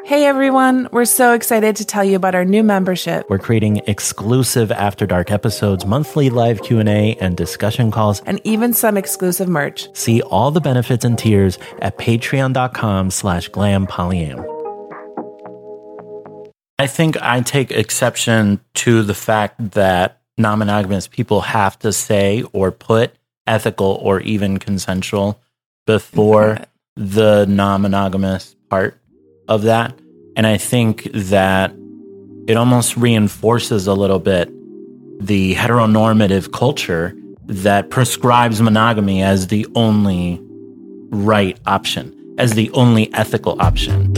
Hey everyone, we're so excited to tell you about our new membership. We're creating exclusive After Dark episodes, monthly live Q&A, and discussion calls, and even some exclusive merch. See all the benefits and tiers at patreon.com/glampolyam. I think I take exception to the fact that non-monogamous people have to say or put ethical or even consensual before the non-monogamous part of that. And I think that it almost reinforces a little bit the heteronormative culture that prescribes monogamy as the only right option, as the only ethical option.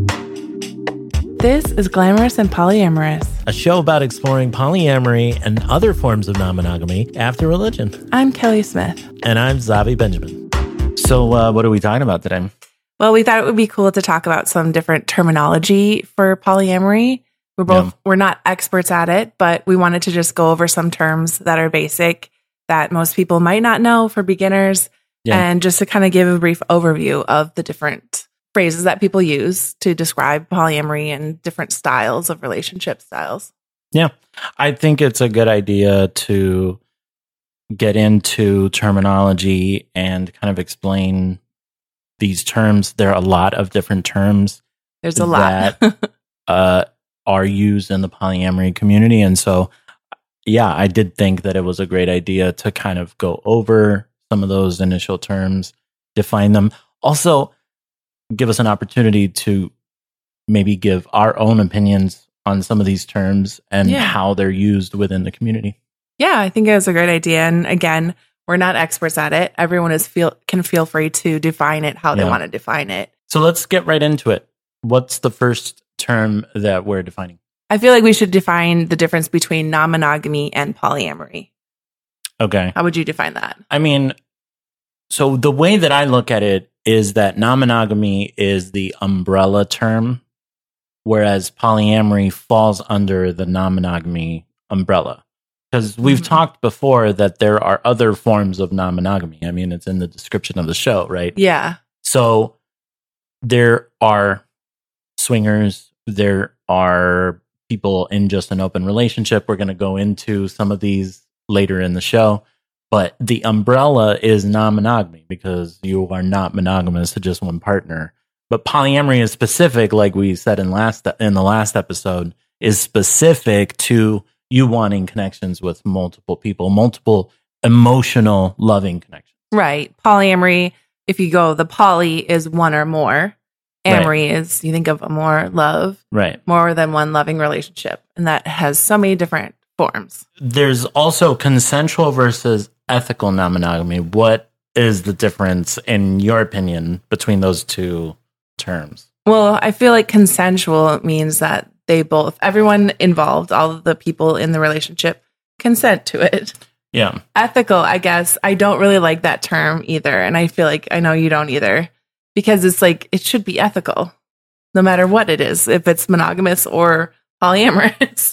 This is Glamorous and Polyamorous, a show about exploring polyamory and other forms of non-monogamy after religion. I'm Kelly Smith. And I'm Zavi Benjamin. So what are we talking about today? Well, we thought it would be cool to talk about some different terminology for polyamory. We're not experts at it, but we wanted to just go over some terms that are basic that most people might not know for beginners, and just to kind of give a brief overview of the different phrases that people use to describe polyamory and different styles of relationship styles. Yeah, I think it's a good idea to get into terminology and kind of explain these terms. There are a lot of different terms. There's a lot that are used in the polyamory community. And so, yeah, I did think that it was a great idea to kind of go over some of those initial terms, define them. Also, give us an opportunity to maybe give our own opinions on some of these terms and how they're used within the community. Yeah, I think it was a great idea. And again, we're not experts at it. Everyone can feel free to define it how they want to define it. So let's get right into it. What's the first term that we're defining? I feel like we should define the difference between non-monogamy and polyamory. Okay. How would you define that? I mean, so the way that I look at it is that non-monogamy is the umbrella term, whereas polyamory falls under the non-monogamy umbrella. Because we've talked before that there are other forms of non-monogamy. I mean, it's in the description of the show, right? Yeah. So there are swingers, there are people in just an open relationship. We're going to go into some of these later in the show. But the umbrella is non-monogamy because you are not monogamous to just one partner. But polyamory is specific, like we said in the last episode, is specific to you wanting connections with multiple people, multiple emotional, loving connections. Right. Polyamory, if you go, the poly is one or more. Amory is, you think of more love. Right. More than one loving relationship. And that has so many different forms. There's also consensual versus ethical non-monogamy. What is the difference, in your opinion, between those two terms? Well, I feel like consensual means that everyone involved, all of the people in the relationship, consent to it. Yeah. Ethical, I guess, I don't really like that term either. And I feel like I know you don't either. Because it's like, it should be ethical, no matter what it is, if it's monogamous or polyamorous.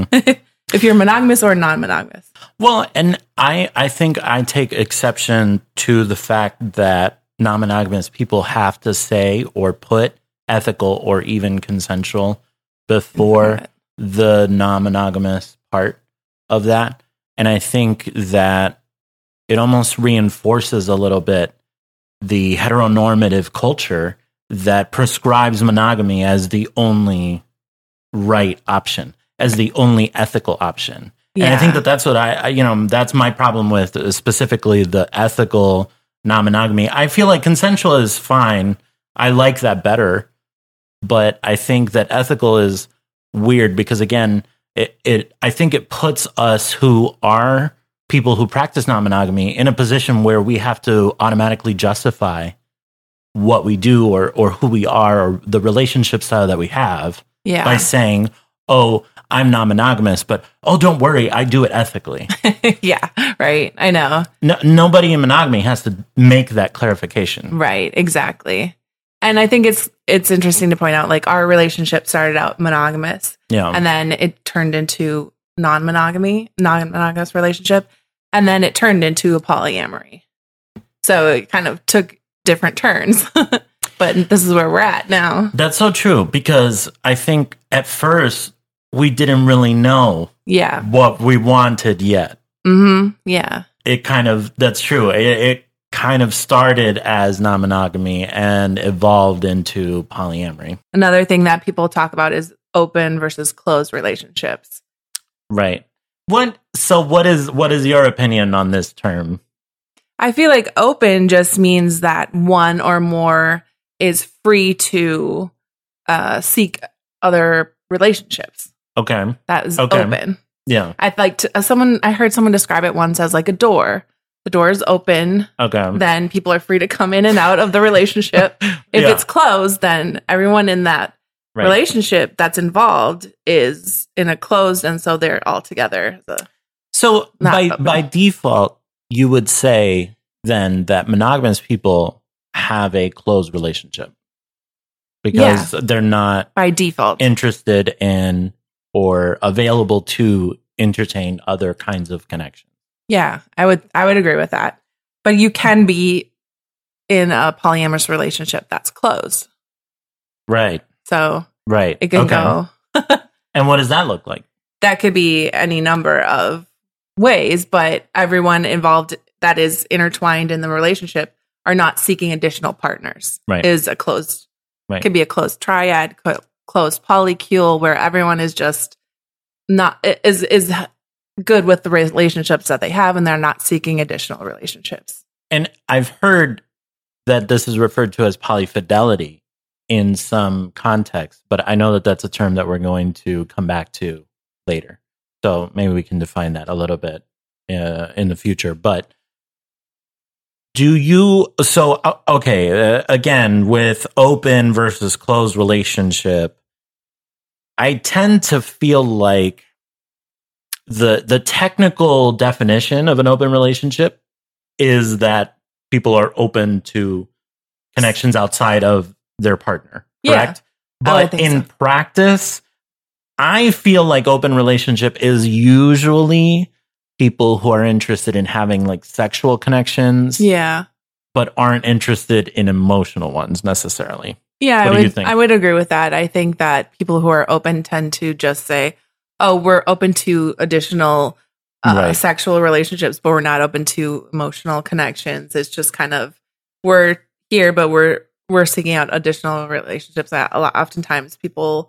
If you're monogamous or non-monogamous. Well, and I think I take exception to the fact that non-monogamous people have to say or put ethical or even consensual before the non-monogamous part of that. And I think that it almost reinforces a little bit the heteronormative culture that prescribes monogamy as the only right option, as the only ethical option. Yeah. And I think that that's what that's my problem with specifically the ethical non-monogamy. I feel like consensual is fine. I like that better. But I think that ethical is weird because, again, I think it puts us who are people who practice non-monogamy in a position where we have to automatically justify what we do or who we are or the relationship style that we have by saying, oh, I'm non-monogamous, but don't worry, I do it ethically. Yeah, right. I know. Nobody in monogamy has to make that clarification. Right, exactly. And I think it's interesting to point out, like, our relationship started out monogamous. Yeah. And then it turned into non-monogamous relationship. And then it turned into a polyamory. So it kind of took different turns. but this is where we're at now. That's so true, because I think at first we didn't really know what we wanted yet. Mm-hmm. Yeah. That's true. It kind of started as non-monogamy and evolved into polyamory. Another thing that people talk about is open versus closed relationships. Right. What is your opinion on this term? I feel like open just means that one or more is free to seek other relationships. Okay. That is open. Yeah. I heard someone describe it once as like a door. The door is open. Okay. Then people are free to come in and out of the relationship. If it's closed, then everyone in that relationship that's involved is in a closed, and so they're all together. So by default, you would say then that monogamous people have a closed relationship because they're not by default interested in or available to entertain other kinds of connections. Yeah, I would agree with that. But you can be in a polyamorous relationship that's closed. Right. So it can go. And what does that look like? That could be any number of ways, but everyone involved that is intertwined in the relationship are not seeking additional partners. Right. Is a closed, could be a closed triad, closed polycule, where everyone is just is good with the relationships that they have, and they're not seeking additional relationships. And I've heard that this is referred to as polyfidelity in some contexts, but I know that that's a term that we're going to come back to later. So maybe we can define that a little bit in the future. But again, with open versus closed relationship, I tend to feel like the technical definition of an open relationship is that people are open to connections outside of their partner, correct? But in practice, I feel like open relationship is usually people who are interested in having like sexual connections, but aren't interested in emotional ones necessarily. Yeah, what do you think? I would agree with that. I think that people who are open tend to just say, oh, we're open to additional sexual relationships, but we're not open to emotional connections. It's just kind of, we're here, but we're seeking out additional relationships. Oftentimes people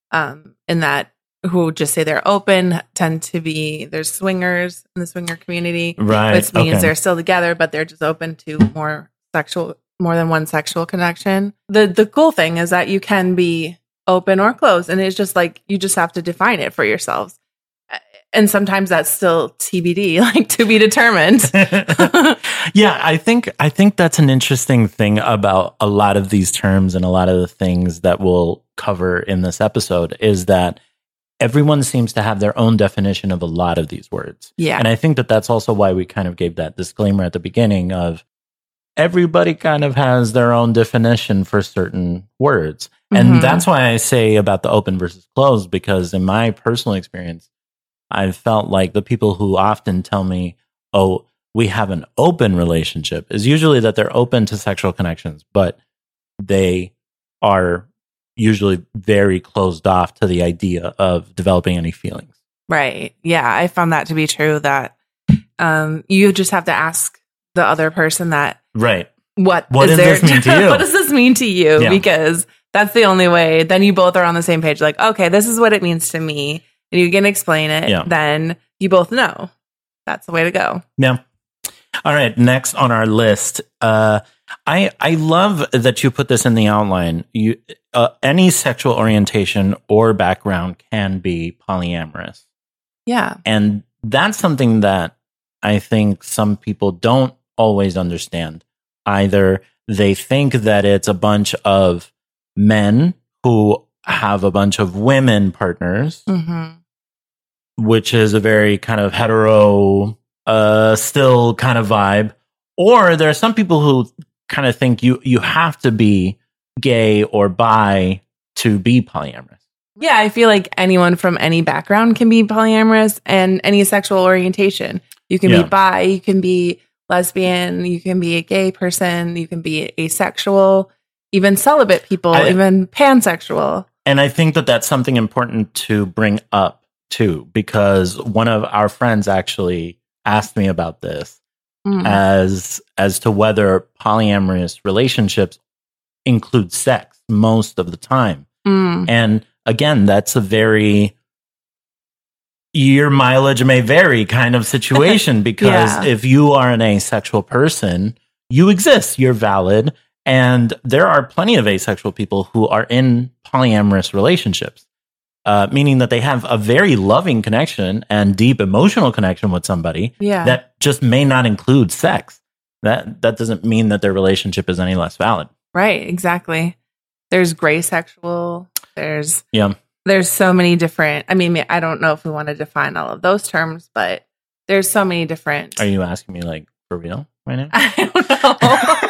in that who just say they're open tend to be, there's swingers in the swinger community, which means they're still together, but they're just open to more than one sexual connection. The cool thing is that you can be open or closed, and it's just like you just have to define it for yourselves. And sometimes that's still TBD, like to be determined. Yeah, I think that's an interesting thing about a lot of these terms and a lot of the things that we'll cover in this episode is that everyone seems to have their own definition of a lot of these words. Yeah. And I think that that's also why we kind of gave that disclaimer at the beginning of everybody kind of has their own definition for certain words. And that's why I say about the open versus closed, because in my personal experience, I've felt like the people who often tell me, oh, we have an open relationship, is usually that they're open to sexual connections, but they are usually very closed off to the idea of developing any feelings. Right. Yeah, I found that to be true, that you just have to ask the other person that, what does this mean to you? What does this mean to you? Yeah. Because that's the only way. Then you both are on the same page. Like, okay, this is what it means to me. And you can explain it. Yeah. Then you both know. That's the way to go. Yeah. All right. Next on our list. I love that you put this in the outline. Any sexual orientation or background can be polyamorous. Yeah. And that's something that I think some people don't always understand. Either they think that it's a bunch of men who have a bunch of women partners, which is a very kind of hetero, still kind of vibe. Or there are some people who kind of think you have to be gay or bi to be polyamorous. Yeah, I feel like anyone from any background can be polyamorous, and any sexual orientation. You can be bi, you can be lesbian, you can be a gay person, you can be asexual, even celibate people, even pansexual. And I think that that's something important to bring up too, because one of our friends actually asked me about this as to whether polyamorous relationships include sex most of the time. And again, that's a very your mileage may vary kind of situation, because if you are an asexual person, you exist, you're valid. And there are plenty of asexual people who are in polyamorous relationships, meaning that they have a very loving connection and deep emotional connection with somebody that just may not include sex. That doesn't mean that their relationship is any less valid. Right, exactly. There's gray sexual. There's so many different, I mean, I don't know if we want to define all of those terms, but there's so many different. Are you asking me like for real right now? I don't know.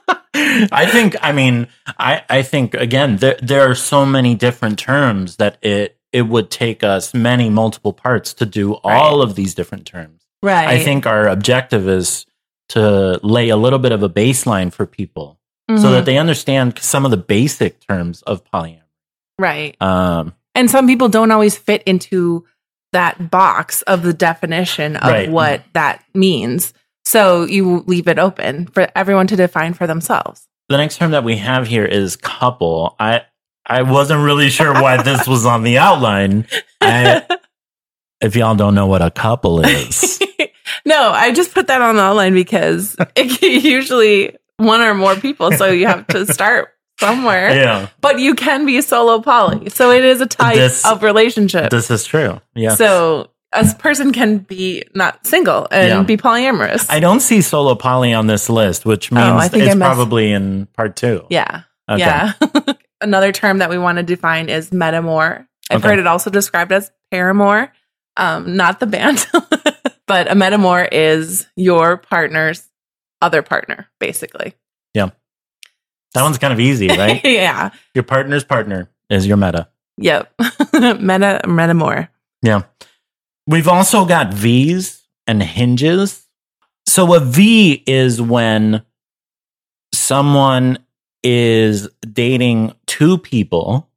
I think again, there are so many different terms that it would take us multiple parts to do all of these different terms. Right. I think our objective is to lay a little bit of a baseline for people so that they understand some of the basic terms of polyamory. Right. And some people don't always fit into that box of the definition of what that means. So you leave it open for everyone to define for themselves. The next term that we have here is couple. I wasn't really sure why this was on the outline. If y'all don't know what a couple is. No, I just put that on the outline because it usually one or more people. So you have to start somewhere. Yeah. But you can be solo poly. So it is a type of relationship. This is true. Yeah. So a person can be not single and be polyamorous. I don't see solo poly on this list, which means it's probably in part 2. Yeah. Okay. Yeah. Another term that we want to define is metamor. I've heard it also described as paramour, not the band. But a metamor is your partner's other partner, basically. Yeah. That one's kind of easy, right? Yeah. Your partner's partner is your meta. Yep. Metamor. Yeah. We've also got V's and hinges. So a V is when someone is dating 2 people,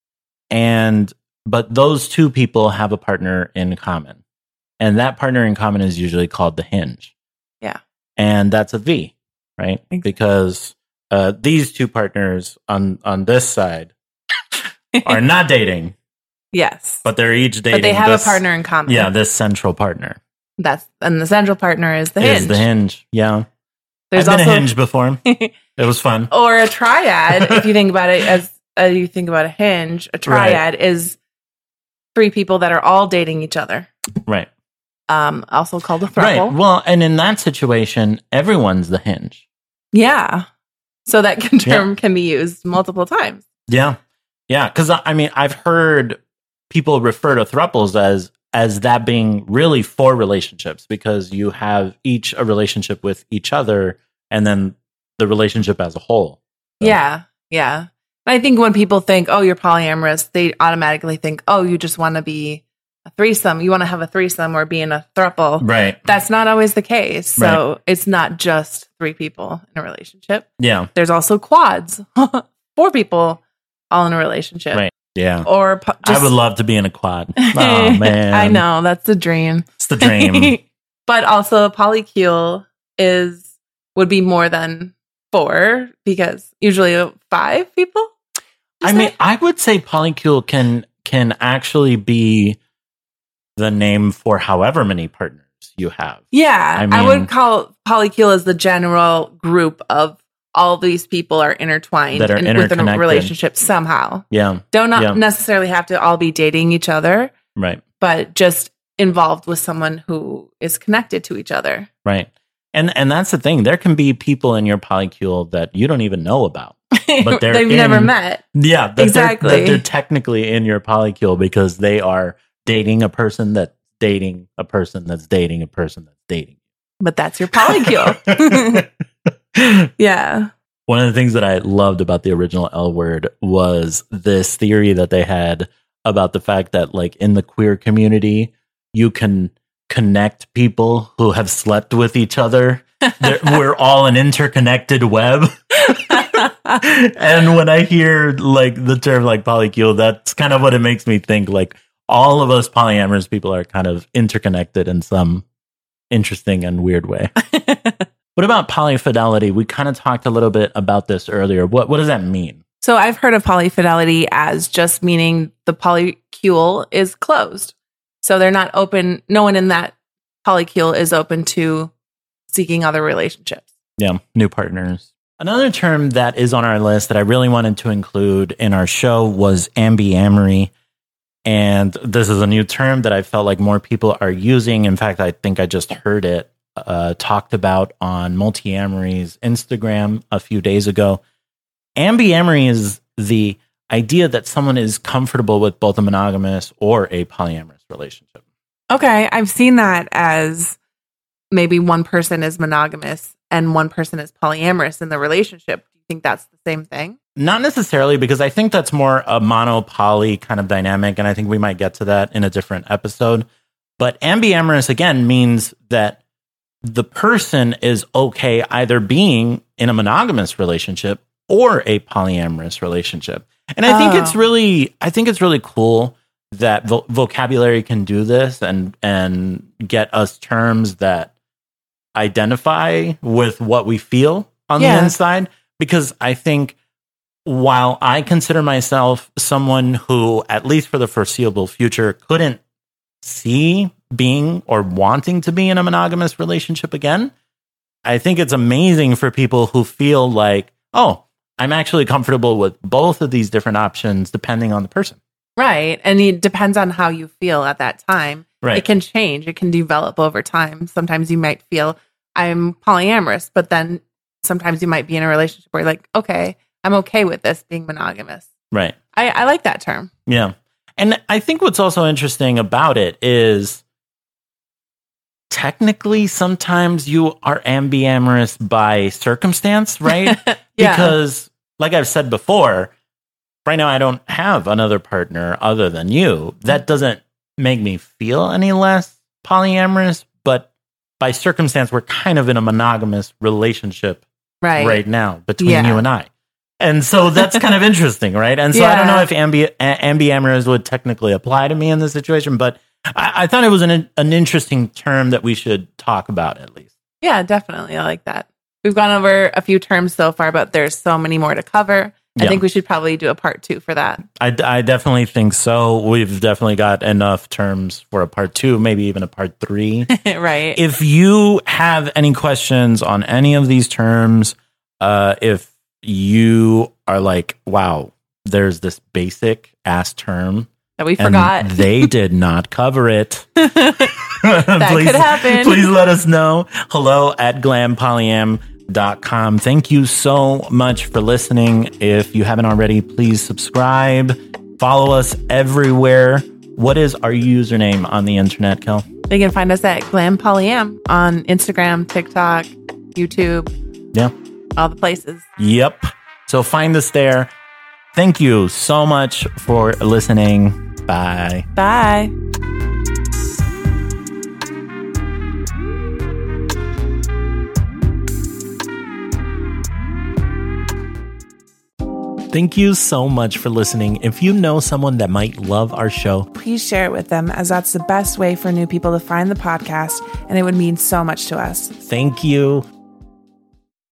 but those 2 people have a partner in common. And that partner in common is usually called the hinge. Yeah. And that's a V, right? Exactly. Because these 2 partners on this side are not dating. Yes. But they're each dating. But they have a partner in common. Yeah, this central partner. And the central partner is the hinge. Is the hinge, yeah. I've been a hinge before. It was fun. Or a triad, if you think about it as you think about a hinge, a triad is 3 people that are all dating each other. Right. Also called a throuple. Right. Well, and in that situation, everyone's the hinge. Yeah. So that term can be used multiple times. Yeah. Yeah. Because, I mean, I've heard people refer to thruples as that being really 4 relationships, because you have each a relationship with each other and then the relationship as a whole. So. Yeah. Yeah. I think when people think, oh, you're polyamorous, they automatically think, oh, you just want to be a threesome. You want to have a threesome or be in a throuple. Right. That's not always the case. So it's not just 3 people in a relationship. Yeah. There's also quads, 4 people all in a relationship. Right. Yeah. Or I would love to be in a quad. Oh, man. I know. That's the dream. It's the dream. But also polycule would be more than 4, because usually 5 people. I mean, I would say polycule can actually be the name for however many partners you have. Yeah. I would call polycule as the general group of all these people are intertwined within a relationship somehow. Yeah. Don't necessarily have to all be dating each other. Right. But just involved with someone who is connected to each other. Right. And that's the thing. There can be people in your polycule that you don't even know about. But they've never met. Yeah. Exactly. They're technically in your polycule because they are dating a person that's dating a person that's dating a person that's dating. But that's your polycule. Yeah. One of the things that I loved about the original L Word was this theory that they had about the fact that, like, in the queer community, you can connect people who have slept with each other. We're all an interconnected web. And when I hear like the term like polycule, that's kind of what it makes me think. Like all of us polyamorous people are kind of interconnected in some interesting and weird way. What about polyfidelity? We kind of talked a little bit about this earlier. What does that mean? So I've heard of polyfidelity as just meaning the polycule is closed. So they're not open. No one in that polycule is open to seeking other relationships. Yeah, new partners. Another term that is on our list that I really wanted to include in our show was ambyamory. And this is a new term that I felt like more people are using. In fact, I think I just heard it talked about on Multiamory's Instagram a few days ago. Ambyamory is the idea that someone is comfortable with both a monogamous or a polyamorous relationship. Okay, I've seen that as maybe one person is monogamous and one person is polyamorous in the relationship. Do you think that's the same thing? Not necessarily, because I think that's more a mono-poly kind of dynamic, and I think we might get to that in a different episode. But ambiamorous, again, means that the person is okay either being in a monogamous relationship or a polyamorous relationship. And I think it's really cool that vocabulary can do this and get us terms that identify with what we feel on the inside. Because I think while I consider myself someone who, at least for the foreseeable future, couldn't see being or wanting to be in a monogamous relationship again, I think it's amazing for people who feel like, oh, I'm actually comfortable with both of these different options depending on the person. Right. And it depends on how you feel at that time. Right. It can change. It can develop over time. Sometimes you might feel I'm polyamorous, but then sometimes you might be in a relationship where you're like, okay, I'm okay with this being monogamous. Right. I like that term. Yeah. And I think what's also interesting about it is technically sometimes you are ambiamorous by circumstance, right? Because like I've said before, right now I don't have another partner other than you. That doesn't make me feel any less polyamorous, but by circumstance, we're kind of in a monogamous relationship right now between you and I. And so that's kind of interesting, right? And so I don't know if ambiamorous would technically apply to me in this situation, but I thought it was an interesting term that we should talk about at least. Yeah, definitely. I like that. We've gone over a few terms so far, but there's so many more to cover. I think we should probably do a part 2 for that. I definitely think so. We've definitely got enough terms for a part 2, maybe even a part 3. Right. If you have any questions on any of these terms, if you are like, wow, there's this basic ass term that we forgot. They did not cover it. That could happen. Please let us know. hello@glampolyam.com. Thank you so much for listening. If you haven't already, please subscribe. Follow us everywhere. What is our username on the internet, Kel? They can find us at Glam Polyam on Instagram, TikTok, YouTube. Yeah. All the places. Yep. So find us there. Thank you so much for listening. Bye. Bye. Thank you so much for listening. If you know someone that might love our show, please share it with them, as that's the best way for new people to find the podcast, and it would mean so much to us. Thank you.